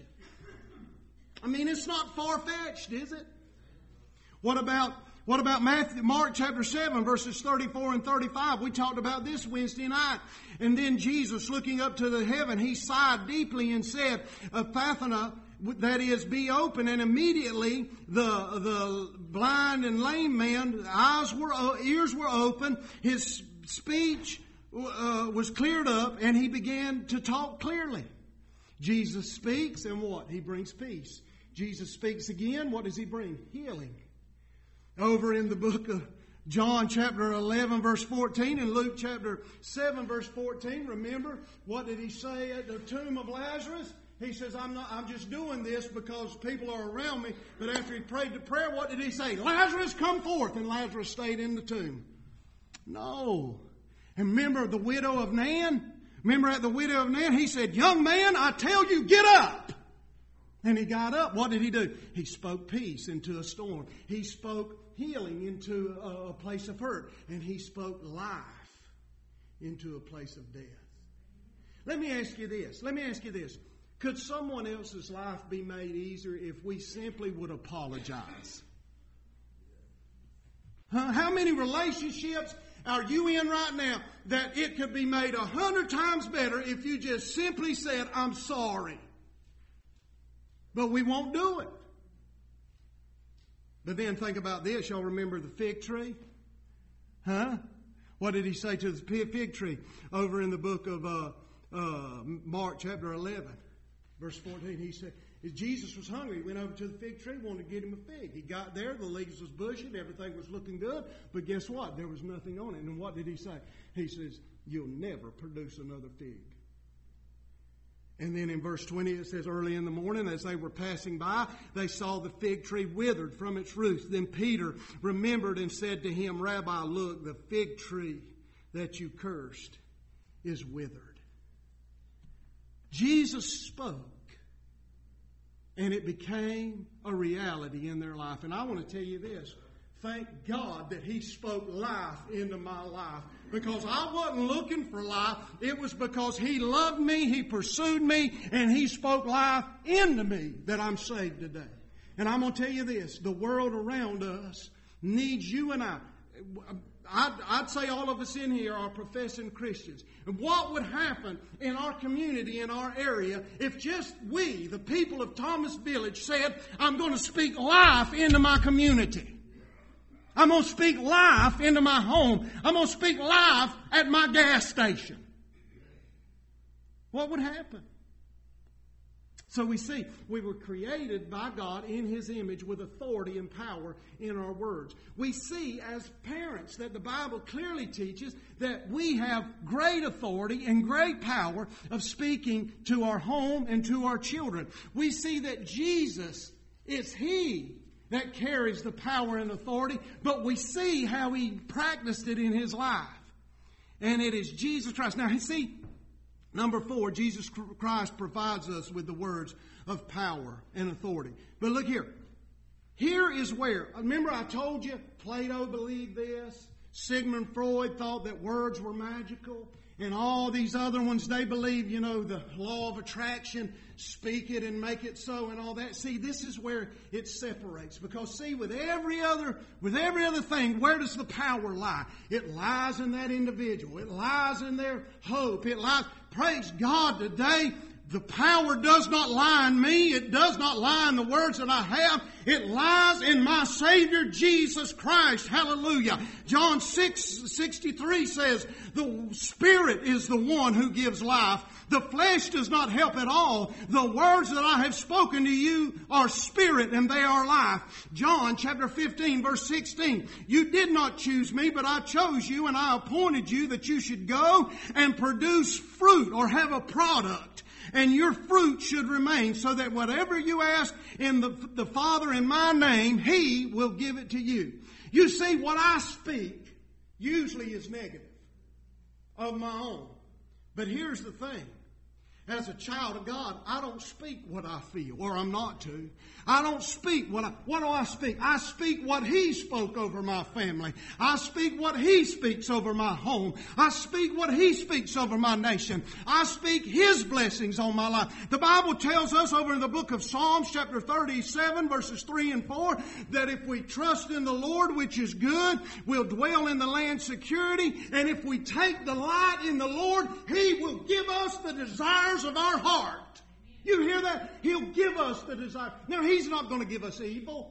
I mean, it's not far-fetched, is it? What about Mark chapter 7, verses 34 and 35? We talked about this Wednesday night. And then Jesus, looking up to the heaven, He sighed deeply and said, Ephphatha, that is, be open. And immediately the blind and lame man, ears were open, his speech was cleared up, and he began to talk clearly. Jesus speaks, and what? He brings peace. Jesus speaks again. What does He bring? Healing. Over in the book of John chapter 11 verse 14 and Luke chapter 7 verse 14, remember, what did He say at the tomb of Lazarus? He says, I'm just doing this because people are around me. But after He prayed the prayer, what did He say? Lazarus, come forth. And Lazarus stayed in the tomb. No. And remember the widow of Nain? Remember at the widow of Nain, He said, young man, I tell you, get up. And he got up. What did he do? He spoke peace into a storm. He spoke healing into a place of hurt. And he spoke life into a place of death. Let me ask you this. Could someone else's life be made easier if we simply would apologize? How many relationships are you in right now that it could be made 100 times better if you just simply said, I'm sorry? But we won't do it. But then think about this. Y'all remember the fig tree? What did He say to the fig tree? Over in the book of Mark chapter 11, verse 14, He said, Jesus was hungry. He went over to the fig tree, wanted to get him a fig. He got there, the leaves was bushy, everything was looking good. But guess what? There was nothing on it. And what did He say? He says, you'll never produce another fig. And then in verse 20 it says, early in the morning as they were passing by, they saw the fig tree withered from its roots. Then Peter remembered and said to Him, Rabbi, look, the fig tree that you cursed is withered. Jesus spoke, and it became a reality in their life. And I want to tell you this. Thank God that He spoke life into my life. Because I wasn't looking for life. It was because He loved me, He pursued me, and He spoke life into me that I'm saved today. And I'm going to tell you this. The world around us needs you and I. I'd say all of us in here are professing Christians. And what would happen in our community, in our area, if just we, the people of Thomas Village, said, I'm going to speak life into my community. I'm going to speak life into my home. I'm going to speak life at my gas station. What would happen? So we see we were created by God in His image with authority and power in our words. We see as parents that the Bible clearly teaches that we have great authority and great power of speaking to our home and to our children. We see that Jesus, it's He that carries the power and authority, but we see how He practiced it in His life. And it is Jesus Christ. Now, see, number 4, Jesus Christ provides us with the words of power and authority. But look here. Here is where, remember I told you, Plato believed this. Sigmund Freud thought that words were magical. And all these other ones, they believe, the law of attraction, speak it and make it so and all that. See, this is where it separates. Because see, with every other thing, where does the power lie? It lies in that individual. It lies in their hope. It lies, praise God today. The power does not lie in me. It does not lie in the words that I have. It lies in my Savior, Jesus Christ. Hallelujah. John 6:63 says, the Spirit is the one who gives life. The flesh does not help at all. The words that I have spoken to you are spirit and they are life. John chapter 15 verse 16. You did not choose me, but I chose you and I appointed you that you should go and produce fruit or have a product. And your fruit should remain, so that whatever you ask in the Father in my name, He will give it to you. You see, what I speak usually is negative of my own. But here's the thing. As a child of God, I don't speak what I feel, or I'm not to. I don't speak what do I speak? I speak what He spoke over my family. I speak what He speaks over my home. I speak what He speaks over my nation. I speak His blessings on my life. The Bible tells us over in the book of Psalms, chapter 37, verses 3 and 4, that if we trust in the Lord, which is good, we'll dwell in the land security. And if we take delight in the Lord, He will give us the desires of our heart. You hear that? He'll give us the desire. Now, He's not going to give us evil.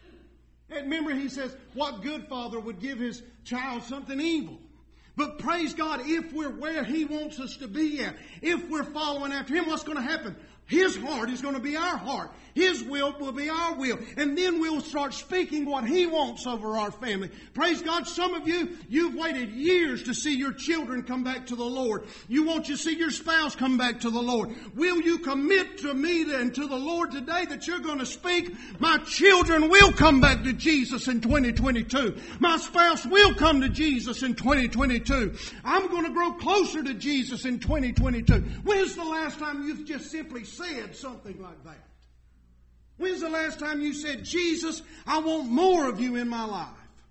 And remember, He says, what good father would give his child something evil? But praise God, if we're where He wants us to be at, if we're following after Him, what's going to happen? His heart is going to be our heart. His will be our will. And then we'll start speaking what He wants over our family. Praise God, some of you, you've waited years to see your children come back to the Lord. You want to see your spouse come back to the Lord. Will you commit to me and to the Lord today that you're going to speak, my children will come back to Jesus in 2022. My spouse will come to Jesus in 2022. I'm going to grow closer to Jesus in 2022. When's the last time you've just simply said something like that? When's the last time you said, Jesus, I want more of you in my life?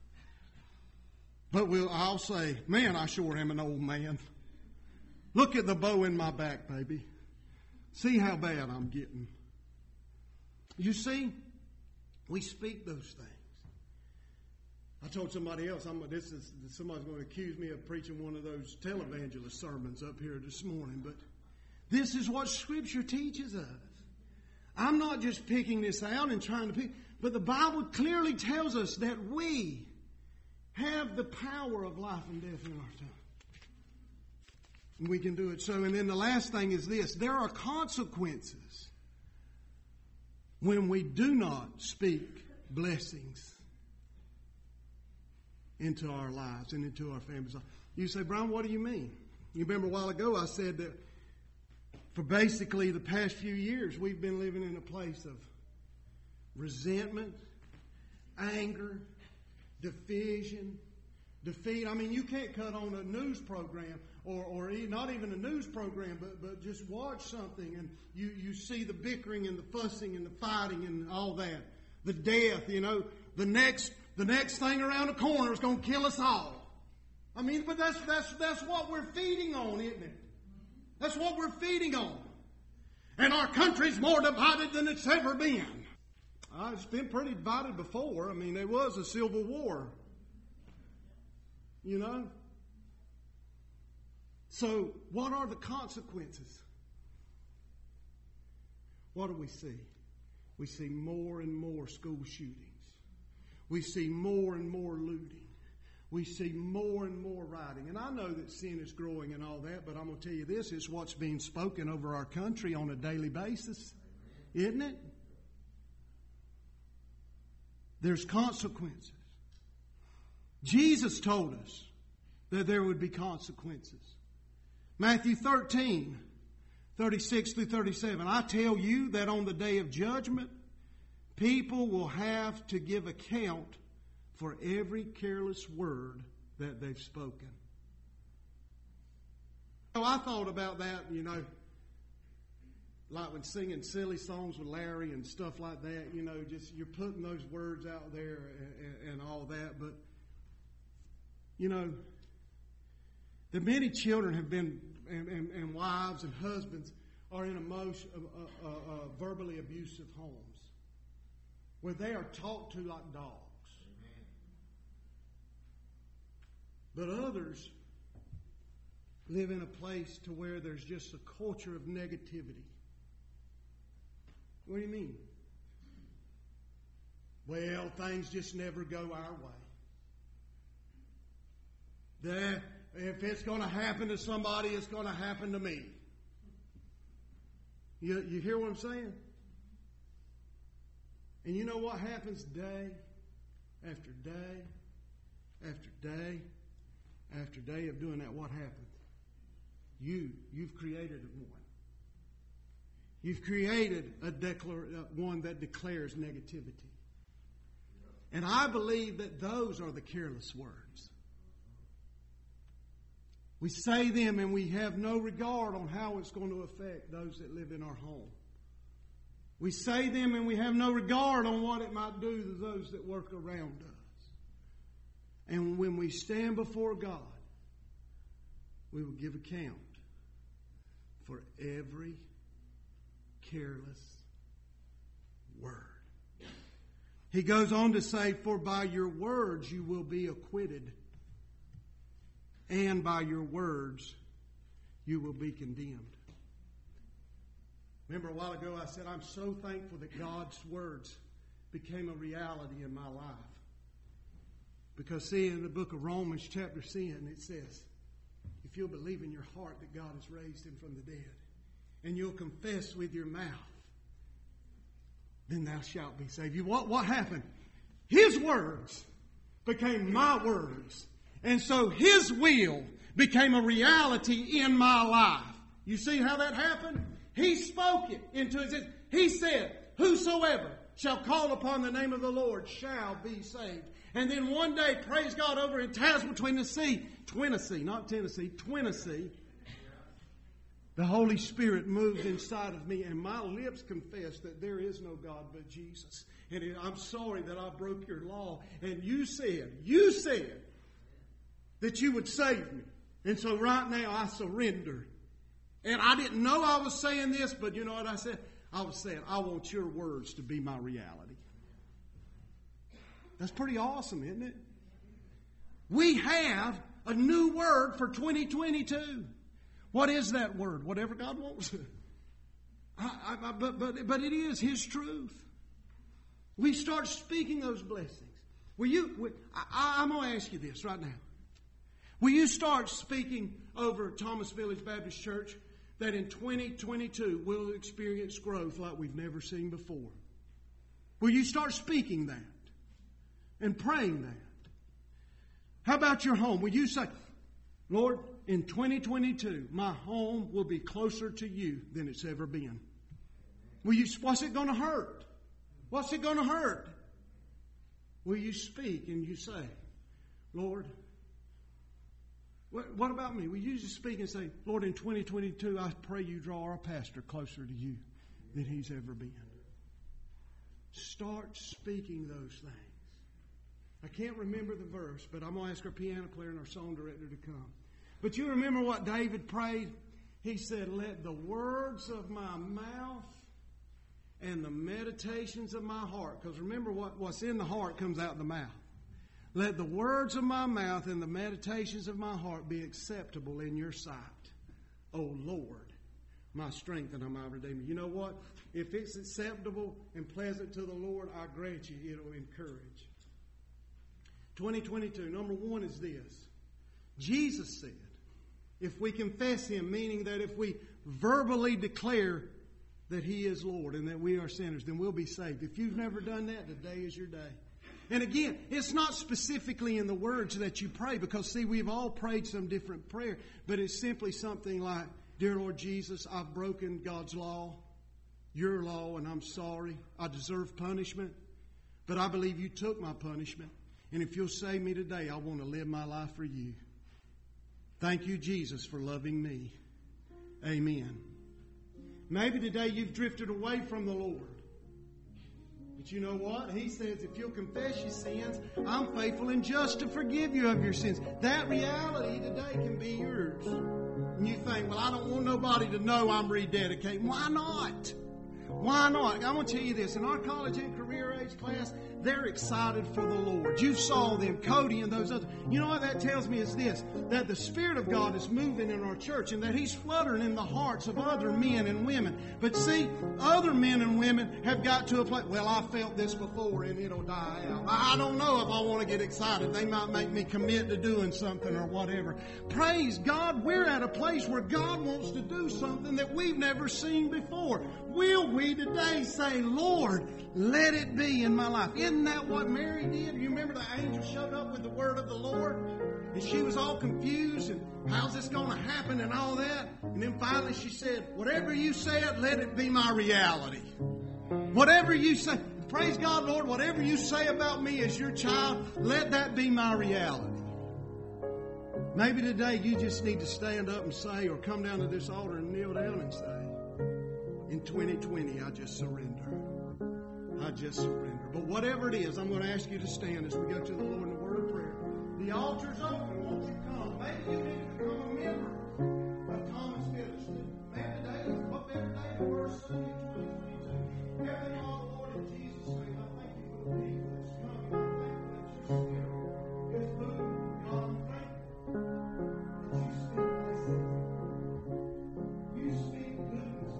But I'll say, man, I sure am an old man. Look at the bow in my back, baby. See how bad I'm getting. You see, we speak those things. I told somebody else, somebody's going to accuse me of preaching one of those televangelist sermons up here this morning, but this is what Scripture teaches us. I'm not just picking this out and trying to pick, but the Bible clearly tells us that we have the power of life and death in our tongue. And we can do it so. And then the last thing is this. There are consequences when we do not speak blessings into our lives and into our families. You say, Brian, what do you mean? You remember a while ago I said that for basically the past few years, we've been living in a place of resentment, anger, division, defeat. I mean, you can't cut on a news program or not even a news program, but just watch something and you see the bickering and the fussing and the fighting and all that. The death, the next thing around the corner is going to kill us all. I mean, but that's what we're feeding on, isn't it? That's what we're feeding on. And our country's more divided than it's ever been. It's been pretty divided before. I mean, there was a civil war. So, what are the consequences? What do we see? We see more and more school shootings. We see more and more looting. We see more and more rioting. And I know that sin is growing and all that, but I'm going to tell you this, it's what's being spoken over our country on a daily basis. isn't it? There's consequences. Jesus told us that there would be consequences. Matthew 13, 36 through 37. I tell you that on the day of judgment, people will have to give account for every careless word that they've spoken. So I thought about that, like when singing silly songs with Larry and stuff like that, just you're putting those words out there and all that. But, the many children have been, and wives and husbands are in verbally abusive homes where they are talked to like dogs. But others live in a place to where there's just a culture of negativity. What do you mean? Well, things just never go our way. If it's going to happen to somebody, it's going to happen to me. You hear what I'm saying? And you know what happens day after day after day after day of doing that? What happens? You've created one. You've created one that declares negativity. And I believe that those are the careless words. We say them and we have no regard on how it's going to affect those that live in our home. We say them and we have no regard on what it might do to those that work around us. And when we stand before God, we will give account for every careless word. He goes on to say, for by your words you will be acquitted, and by your words you will be condemned. Remember a while ago I said I'm so thankful that God's words became a reality in my life. Because see, in the book of Romans chapter 10 it says, if you'll believe in your heart that God has raised him from the dead, and you'll confess with your mouth, then thou shalt be saved. What happened? His words became my words. And so his will became a reality in my life. You see how that happened? He spoke it into existence. He said, whosoever shall call upon the name of the Lord shall be saved. And then one day, praise God, over in Tennessee, the Holy Spirit moved inside of me, and my lips confessed that there is no God but Jesus. And I'm sorry that I broke your law. And you said that you would save me. And so right now I surrender. And I didn't know I was saying this, but you know what I said? I was saying, I want your words to be my reality. That's pretty awesome, isn't it? We have a new word for 2022. What is that word? Whatever God wants. But it is His truth. We start speaking those blessings. I'm going to ask you this right now. Will you start speaking over Thomas Village Baptist Church that in 2022 we'll experience growth like we've never seen before? Will you start speaking that and praying that? How about your home? Will you say, Lord, in 2022, my home will be closer to you than it's ever been? What's it going to hurt? What's it going to hurt? Will you speak and you say, Lord, what about me? Will you just speak and say, Lord, in 2022, I pray you draw our pastor closer to you than he's ever been. Start speaking those things. I can't remember the verse, but I'm going to ask our piano player and our song director to come. But you remember what David prayed? He said, let the words of my mouth and the meditations of my heart, because remember what's in the heart comes out the mouth. Let the words of my mouth and the meditations of my heart be acceptable in your sight, O Lord, my strength and my redeemer. You know what? If it's acceptable and pleasant to the Lord, I grant you it'll encourage. 2022, number one is this. Jesus said, if we confess Him, meaning that if we verbally declare that He is Lord and that we are sinners, then we'll be saved. If you've never done that, today is your day. And again, it's not specifically in the words that you pray, because see, we've all prayed some different prayer, but it's simply something like, Dear Lord Jesus, I've broken God's law, your law, and I'm sorry. I deserve punishment, but I believe you took my punishment. And if you'll save me today, I want to live my life for you. Thank you, Jesus, for loving me. Amen. Maybe today you've drifted away from the Lord. But you know what? He says, if you'll confess your sins, I'm faithful and just to forgive you of your sins. That reality today can be yours. And you think, well, I don't want nobody to know I'm rededicating. Why not? Why not? I want to tell you this. In our college and career age class, they're excited for the Lord. You saw them, Cody and those others. You know what that tells me is this, that the Spirit of God is moving in our church and that He's fluttering in the hearts of other men and women. But see, other men and women have got to a place, well, I felt this before and it'll die out. I don't know if I want to get excited. They might make me commit to doing something or whatever. Praise God, we're at a place where God wants to do something that we've never seen before. Will we today say, Lord, let it be in my life? Isn't that what Mary did? You remember the angel showed up with the word of the Lord? And she was all confused and how's this going to happen and all that? And then finally she said, whatever you said, let it be my reality. Whatever you say, praise God, Lord, whatever you say about me as your child, let that be my reality. Maybe today you just need to stand up and say, or come down to this altar and kneel down and say, in 2020, I just surrender. I just surrender. But whatever it is, I'm going to ask you to stand as we go to the Lord in a word of prayer. The altar's open. Won't you come? Maybe you need to become a member of Thomas Middleton. Maybe today is what better day than first Sunday in 2022. Heavenly Father, Lord, in Jesus' name, I thank you for the people that's coming. I thank you that your Spirit is moving. God, I'm thankful that you speak blessing. You speak goodness.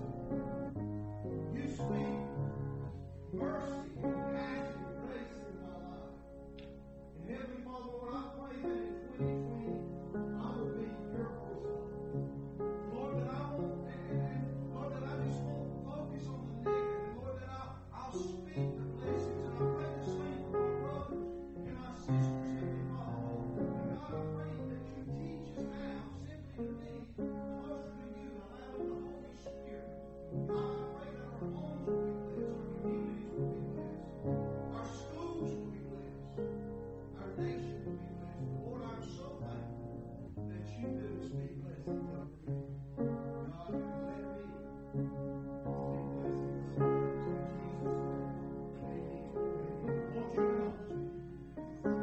You speak mercy, compassion, grace in my life. And Heavenly Father, Lord, I pray that in 2020 I will be your voice. Lord, that I won't, Lord, that I just won't focus on the negative. Lord, that I'll speak the blessings. And I pray the same for my brothers and my sisters, Heavenly Father. And God, I pray that you teach us now simply to be closer to you, allowing the Holy Spirit. God, I pray that our homes will be blessed, our communities will be blessed, our schools will be blessed, our nation will be blessed. Lord, I'm so thankful that you do speak blessings over me. God, you let me speak blessings in Jesus' name. Amen. Won't you come?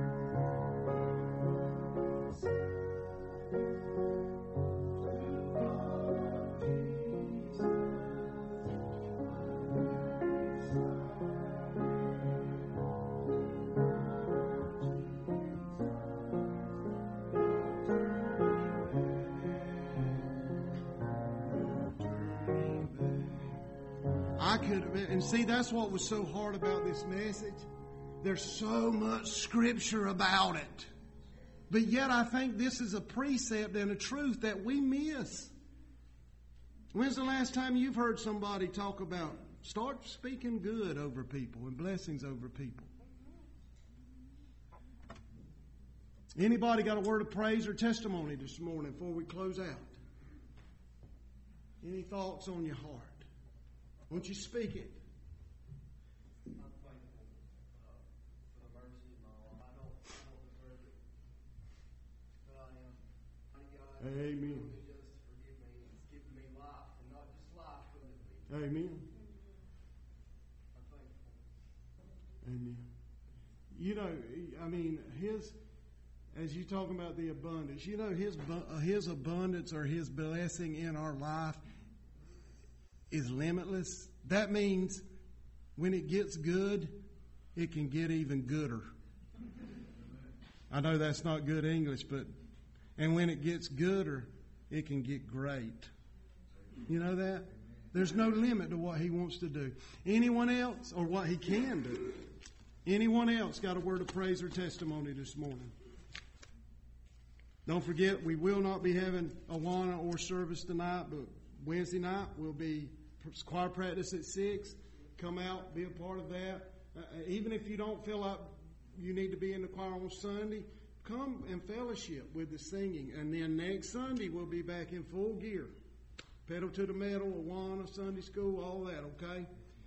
I could have been, and see, that's what was so hard about this message. There's so much scripture about it. But yet I think this is a precept and a truth that we miss. When's the last time you've heard somebody talk about start speaking good over people and blessings over people? Anybody got a word of praise or testimony this morning before we close out? Any thoughts on your heart? Won't you speak it? I'm thankful for the mercy of my life. I don't deserve it, but I am. God, Amen. just forgive me and give me life, and not just life, but living. Amen. I'm thankful. Amen. You know, I mean, as you talking about the abundance, you know, his abundance or his blessing in our life is limitless. That means when it gets good, it can get even gooder. I know that's not good English, and when it gets gooder, it can get great. You know that? There's no limit to what he wants to do. Anyone else, or what he can do? Anyone else got a word of praise or testimony this morning? Don't forget, we will not be having Awana or service tonight, but Wednesday night will be choir practice at 6. Come out, be a part of that. Even if you don't feel like you need to be in the choir on Sunday, come and fellowship with the singing. And then next Sunday, we'll be back in full gear. Pedal to the metal, Awana, Sunday school, all that, okay?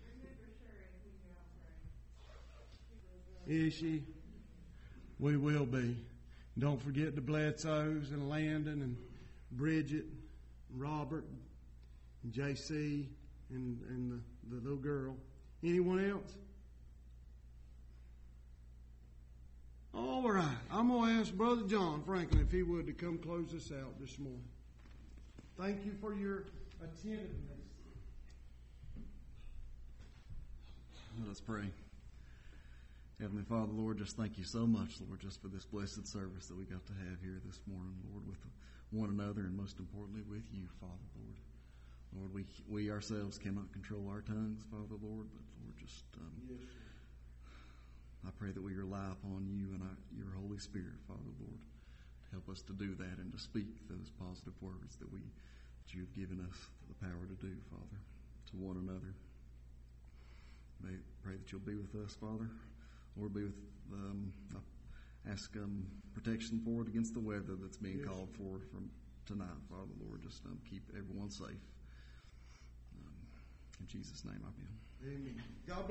Is she? We will be. Don't forget the Bledsoes and Landon and Bridget and Robert and JC and the little girl. Anyone else? All right. I'm going to ask Brother John Franklin if he would to come close us out this morning. Thank you for your attentiveness. Let us pray. Heavenly Father, Lord, just thank you so much, Lord, just for this blessed service that we got to have here this morning, Lord, with one another and most importantly with you, Father, Lord. Lord, we ourselves cannot control our tongues, Father, Lord, but Lord, just I pray that we rely upon you and your Holy Spirit, Father, Lord, to help us to do that and to speak those positive words that you have given us the power to do, Father, to one another. Pray that you'll be with us, Father. Lord, be with, ask protection for it against the weather that's being called for from tonight, Father, Lord. Just keep everyone safe. In Jesus' name, amen. Amen. God bless.